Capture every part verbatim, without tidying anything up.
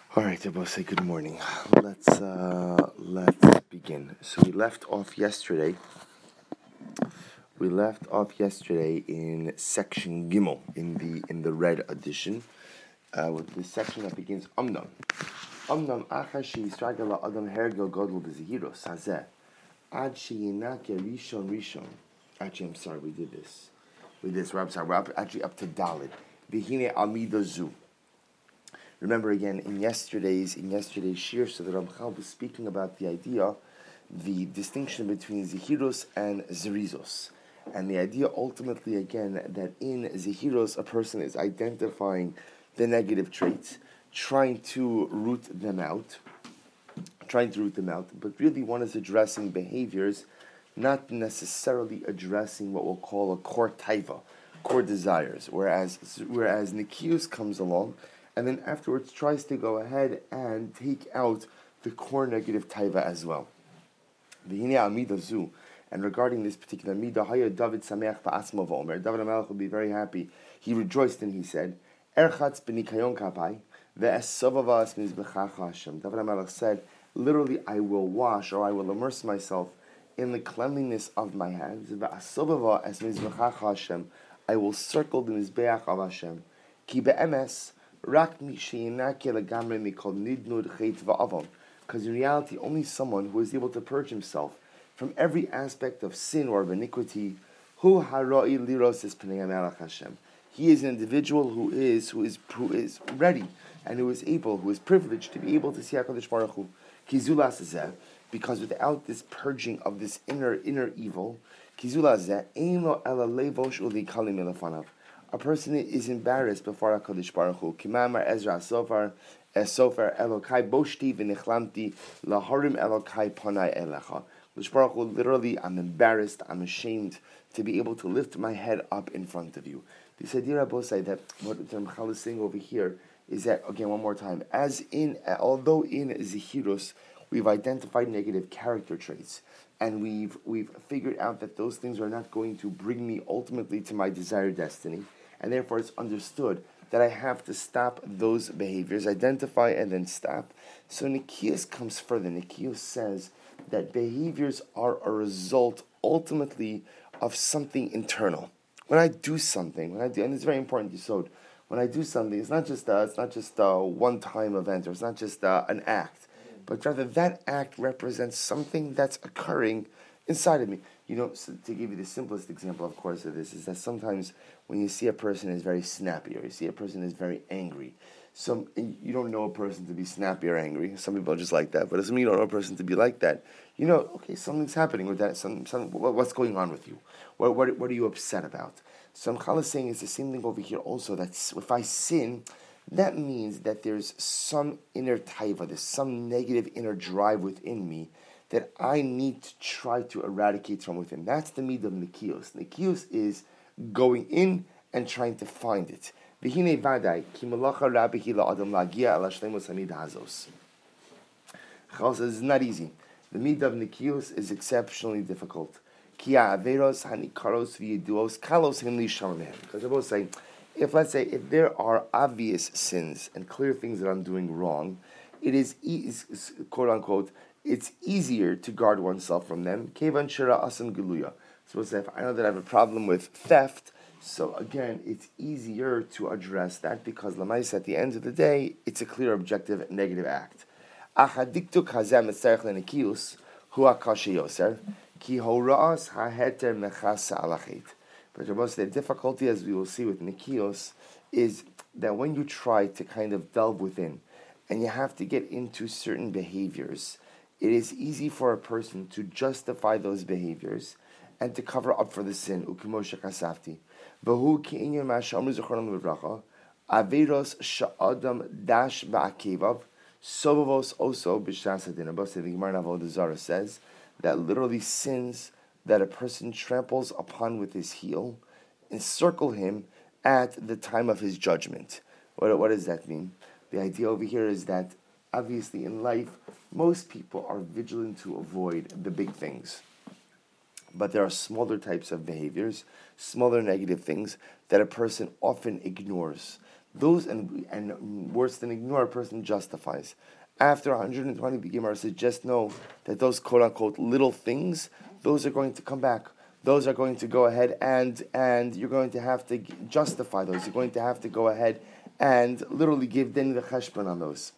All right, I will say good morning. Let's uh, let's begin. So we left off yesterday. We left off yesterday in section Gimel in the in the red edition, uh, with the section that begins Amnam. Amnam achar sheyistragel adam hergel godel b'zehiros hazeh ad sheyinake rishon rishon. Actually, I'm sorry, we did this. We did this. We're, I'm sorry, we're up, actually up to Dalid. V'hine amida zu. Remember again in yesterday's in yesterday's shir, so the Ramchal was speaking about the idea, the distinction between Zehiros and Zerizos, and the idea ultimately again that in Zehiros a person is identifying the negative traits, trying to root them out, trying to root them out, but really one is addressing behaviors, not necessarily addressing what we'll call a core taiva, core desires. Whereas whereas Nikius comes along, and then afterwards tries to go ahead and take out the core negative taiva as well. And regarding this particular midah, Haya David Sameach Ba'asma V'omer, David HaMelech will be very happy. He rejoiced and he said, Erchatz b'nikayon kapai, ve'esovavas mizbechacha Hashem. David HaMelech said, literally, I will wash or I will immerse myself in the cleanliness of my hands. Ve'esovava es mizbechacha Hashem. I will circle the mizbeach of Hashem. Ki be'emes, because in reality, only someone who is able to purge himself from every aspect of sin or of iniquity, who he is an individual who is who is who is ready and who is able, who is privileged to be able to see HaKadosh Baruch Hu. Because without this purging of this inner inner evil, a person is embarrassed before HaKadosh Baruch Hu. Kimamar Ezra Sofar, Esofar Elokai Boshti v'Nechlamti Laharim Elokai Panai Elecha. HaKadosh Baruch Hu, literally, I'm embarrassed, I'm ashamed to be able to lift my head up in front of you. This idea, Rabosai, that what Ramchal is saying over here is that, again, one more time, as in, although in Zehiros, we've identified negative character traits, and we've we've figured out that those things are not going to bring me ultimately to my desired destiny, and therefore it's understood that I have to stop those behaviors, identify and then stop. So Nikias comes further. Nikias says that behaviors are a result ultimately of something internal. When I do something, when I do, and it's very important, Yisod, when I do something, it's not just a, it's not just a one-time event, or it's not just a, an act, but rather that act represents something that's occurring inside of me. You know, so to give you the simplest example, of course, of this, is that sometimes when you see a person is very snappy, or you see a person is very angry, some you don't know a person to be snappy or angry. Some people are just like that, but it doesn't mean you don't know a person to be like that. You know, okay, something's happening with that. Some, some, what's going on with you? What, what, what are you upset about? So Ramchal is saying it's the same thing over here also, that if I sin, that means that there's some inner taiva, there's some negative inner drive within me that I need to try to eradicate from within. That's the midah of Nikios. Nikios is going in and trying to find it. V'hinei vadai, ki malacha rabbi hila adam lagia ala shleimus hamid hazos. Chal says it's not easy. The midah of Nikios is exceptionally difficult. Ki ha'averos hanikaros v'yiduos kalos him li shalmehem. Because they're both saying, if let's say if there are obvious sins and clear things that I'm doing wrong, it is, e- quote unquote, it's easier to guard oneself from them. Kevan shira asam geluya. So if I know that I have a problem with theft, so again, it's easier to address that because lamais at the end of the day, it's a clear objective negative act. Achadiktu kazem etzarech lenekius hu akashi yoser ki horaas haheter mechasa alachet. But the difficulty, as we will see with Nikios, is that when you try to kind of delve within, and you have to get into certain behaviors, it is easy for a person to justify those behaviors and to cover up for the sin. Ukimoshe kasafti. V'hu ki'inyan ma'ashamru zechronam lebracha, averos sha'adam dash ba'akevav, sobavos oso b'shas hadin. Above the Gemara in Avodah Zarah says that literally sins that a person tramples upon with his heel encircle him at the time of his judgment. What, what does that mean? The idea over here is that obviously in life, most people are vigilant to avoid the big things. But there are smaller types of behaviors, smaller negative things that a person often ignores. those and and worse than ignore, a person justifies. After one hundred twenty, the Gemara says, just know that those quote-unquote little things, those are going to come back. Those are going to go ahead and and you're going to have to justify those. You're going to have to go ahead and literally give din the cheshbon on those.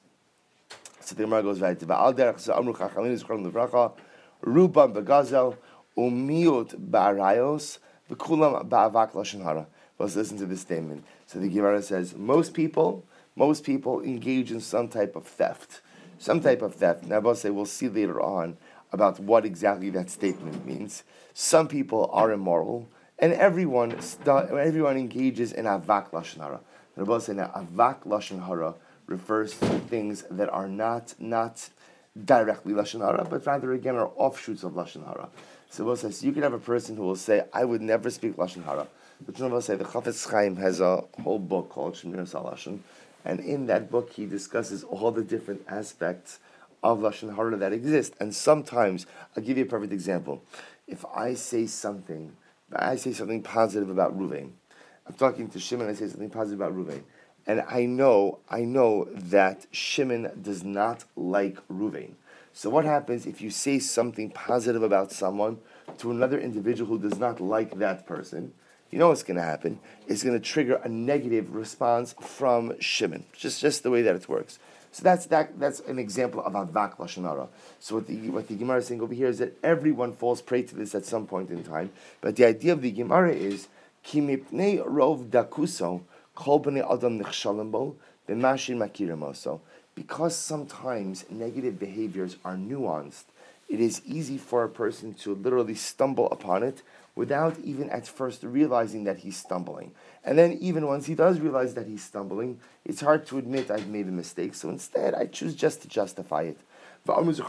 So the Gemara goes right to Ba'al derech z'amru chachamim z'chron levracha rubam begazel umiut ba'arayos v'kulam ba'avak lashon hara. Let's listen to this statement. So the Gemara says, most people, most people engage in some type of theft. Some type of theft. Now, I'll say we'll see later on about what exactly that statement means. Some people are immoral, and everyone everyone engages in avak lashon hara. I'll say now, avak lashon hara refers to things that are not not directly lashon hara, but rather again are offshoots of lashon hara. So we'll say, so you can have a person who will say, I would never speak lashon hara. But you know, we'll say the Chafetz Chaim has a whole book called Shemir Salashon. And in that book, he discusses all the different aspects of Lashon Hara that exist. And sometimes, I'll give you a perfect example. If I say something, I say something positive about Ruvain. I'm talking to Shimon, I say something positive about Ruvain. And I know, I know that Shimon does not like Ruvain. So what happens if you say something positive about someone to another individual who does not like that person? You know what's going to happen? It's going to trigger a negative response from Shimon. Just, just the way that it works. So that's that. That's an example of avak lashon hara. So what the what the Gemara is saying over here is that everyone falls prey to this at some point in time. But the idea of the Gemara is ki mipnei rov dakuso kol bnei adam nichshalim bo b'mashin makirim oso. Because sometimes negative behaviors are nuanced, it is easy for a person to literally stumble upon it without even at first realizing that he's stumbling. And then even once he does realize that he's stumbling, it's hard to admit I've made a mistake. So instead, I choose just to justify it. And the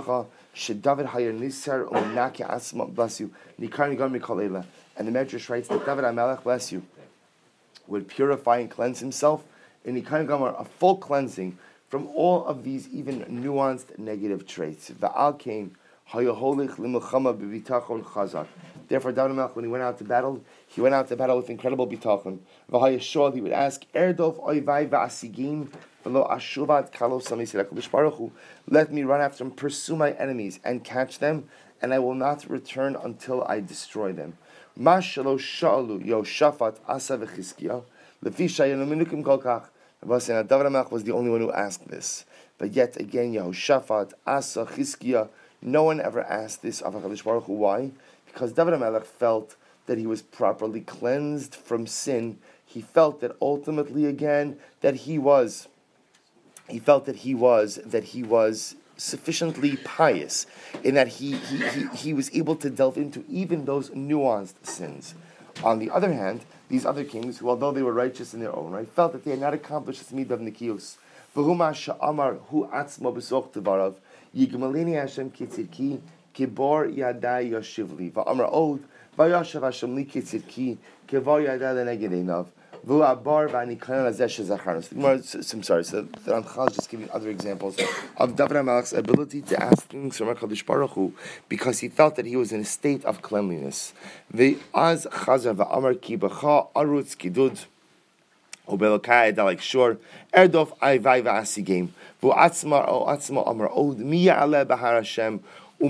Medrash writes that David HaMelech, bless you, would purify and cleanse himself in a full cleansing from all of these even nuanced negative traits. Therefore, David HaMelech, when he went out to battle, he went out to battle with incredible bitachon. V'hayashol, he would ask, Erdov oivai v'asigim v'lo ashuvat kalos samisir HaKadosh Baruch Hu. Let me run after them, pursue my enemies, and catch them, and I will not return until I destroy them. Ma shelo sha'alu Yoshafat asa v'chizkiah lefi shayenu minukim kol kach. David HaMelech was the only one who asked this. But yet again, Yehoshaphat, Asa, Chizkiah, no one ever asked this of HaKadosh Baruch Hu. Why? Because David HaMelech felt that he was properly cleansed from sin. He felt that ultimately, again, that he was, he felt that he was, that he was sufficiently pious in that he, he, he, he was able to delve into even those nuanced sins. On the other hand, these other kings, who although they were righteous in their own right, felt that they had not accomplished this midah of nikios. V'huma sha'amar hu atzmo b'soch tevarav yigmalini Hashem kitzirki kibor yadai yashivli v'amar od v'yashav Hashem li kitzirki kibor yadai lenegedenav v'abar v'anikanan azesh zacharnos. I'm sorry, so the Ramchal is just giving other examples of David HaMelech's ability to ask things from HaKadosh Baruch Hu because he felt that he was in a state of cleanliness. V'az chazar v'amar ki b'cha arutz kidud ubelokai adalik shor erdof ayvai v'asigim v'atzma o atzma amar od miya ale b'har Hashem. So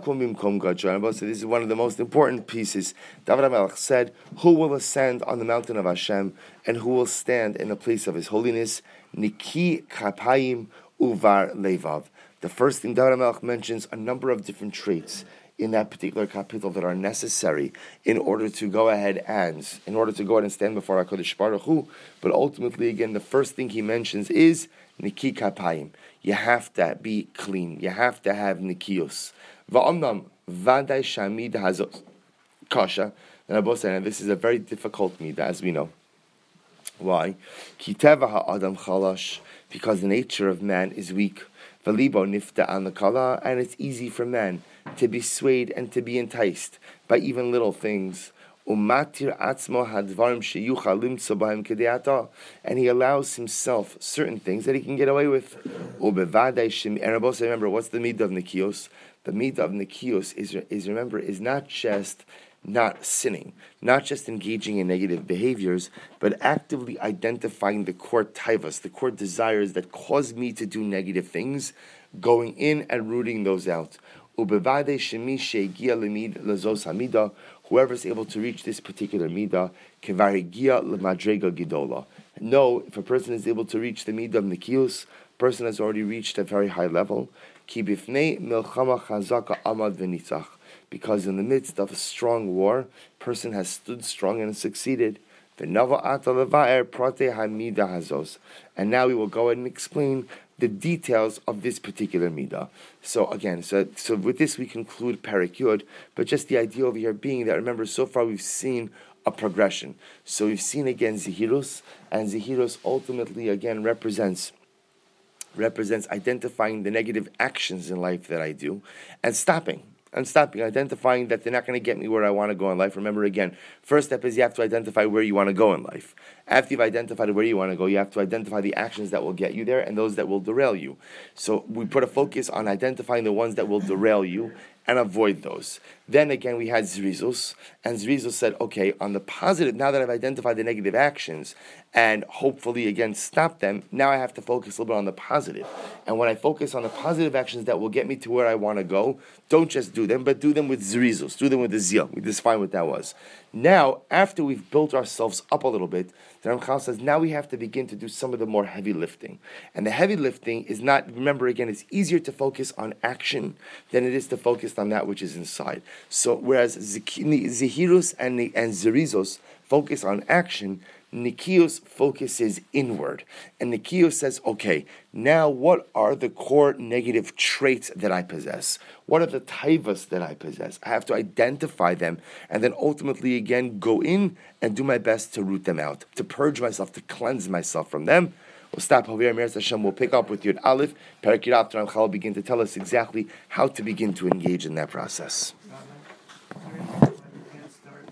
this is one of the most important pieces. David HaMelech said, who will ascend on the mountain of Hashem and who will stand in the place of His holiness? Niki kapayim uvar levav. The first thing David HaMelech mentions a number of different traits in that particular kapitel that are necessary in order to go ahead and in order to go ahead and stand before HaKadosh Baruch Hu. But ultimately, again, the first thing he mentions is Niki kapayim. You have to be clean. You have to have nikios. Va'amnam vaday shamid hazot kasha. And Abba said, and this is a very difficult midah, as we know. Why? Ki teva ha'adam chalash, because the nature of man is weak. V'libo nifta an kala, and it's easy for man to be swayed and to be enticed by even little things. Umatir atzmo hadvarim sheyucha limtso b'hem kedeata, and he allows himself certain things that he can get away with. Ubevadai shemi. And Rabbi, remember, what's the midah of nikios? The midah of nikios is, is remember, is not just not sinning, not just engaging in negative behaviors, but actively identifying the core taivas, the core desires that cause me to do negative things, going in and rooting those out. Whoever is able to reach this particular midah, know if a person is able to reach the midah of nikius, person has already reached a very high level. Because in the midst of a strong war, person has stood strong and succeeded. And now we will go ahead and explain the details of this particular midah. So again, so so with this we conclude Perek Yud, but just the idea over here being that, remember, so far we've seen a progression. So we've seen again Zehirus, and Zehirus ultimately again represents represents identifying the negative actions in life that I do, and stopping. And stopping, identifying that they're not going to get me where I want to go in life. Remember again, first step is you have to identify where you want to go in life. After you've identified where you want to go, you have to identify the actions that will get you there and those that will derail you. So we put a focus on identifying the ones that will derail you and avoid those. Then again, we had Zrizus, and Zrizus said, okay, on the positive, now that I've identified the negative actions, and hopefully again stop them, now I have to focus a little bit on the positive. And when I focus on the positive actions that will get me to where I want to go, don't just do them, but do them with Zrizus, do them with the zeal. We defined what that was. Now, after we've built ourselves up a little bit, the Ramchal says, now we have to begin to do some of the more heavy lifting. And the heavy lifting is not, remember again, it's easier to focus on action than it is to focus on that which is inside. So whereas Zehirus and, and Zerizos focus on action, Nikios focuses inward. And Nikios says, okay, now what are the core negative traits that I possess? What are the taivas that I possess? I have to identify them and then ultimately again go in and do my best to root them out, to purge myself, to cleanse myself from them. We'll stop over here. Meretz Hashem will pick up with Yud Aleph. Perek Yud After Ramchal will begin to tell us exactly how to begin to engage in that process.